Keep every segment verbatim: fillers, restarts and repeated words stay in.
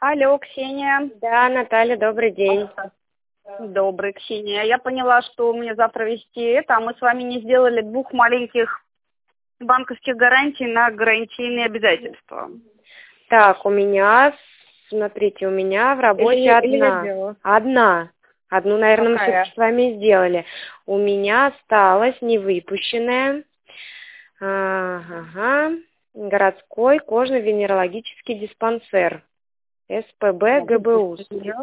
Алло, Ксения. Да, Наталья, добрый день. Добрый, Ксения. Я поняла, что мне завтра везти это, а мы с вами не сделали двух маленьких банковских гарантий на гарантийные обязательства. Так, у меня, смотрите, у меня в работе Или- или я одна. делала? Одна. Одну, наверное, мы Какая? все с вами сделали. У меня осталась невыпущенная. Ага. Городской кожно-венерологический диспансер. СПБ ГБУ.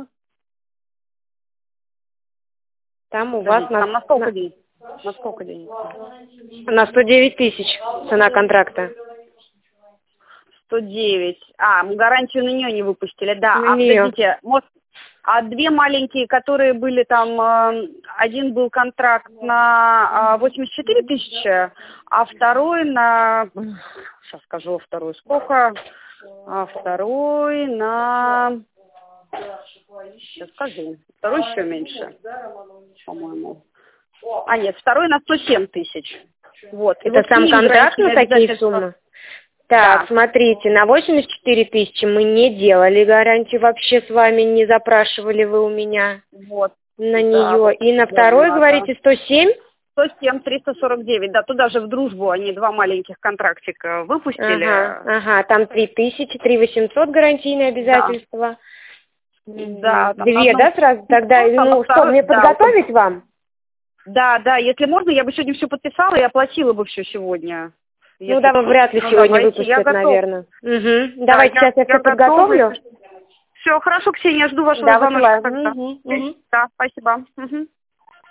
Там у вас Подождите, там на сколько на, денег? На сколько денег? на сто девять тысяч цена контракта. сто девять. А, мы гарантию на нее не выпустили, да. На а неё. подождите, может, а две маленькие, которые были там, э, один был контракт на э, восемьдесят четыре тысячи, а второй на, сейчас скажу, второй сколько, а второй на, сейчас скажу, второй еще меньше, по-моему. А нет, второй на сто семь тысяч. Вот. И Это вот сам к ним контракт на гарантийные такие обязательства. суммы? Так, Да. смотрите, на восемьдесят четыре тысячи мы не делали гарантию, вообще с вами не запрашивали вы у меня Вот. на Да, нее. вот И на вот второй, надо. говорите, сто семь? сто семь триста сорок девять, да, туда же в дружбу они два маленьких контрактика выпустили. Ага, ага, там три тысячи, три восемьсот гарантийные обязательства. Да, там на Две, одном да, сразу? Тогда, а на ну, что, второй- мне да, подготовить вам? Да, да, если можно, я бы сегодня все подписала и оплатила бы все сегодня. Ну, Если- да, вряд ли ну, сегодня давайте, я выпустят, готова. наверное. Угу. Да, Давайте я, сейчас я я все подготовлю. Все, хорошо, Ксения, жду вашего Да, звоночка высылаю. тогда. Угу, угу. Да, спасибо. Мгм.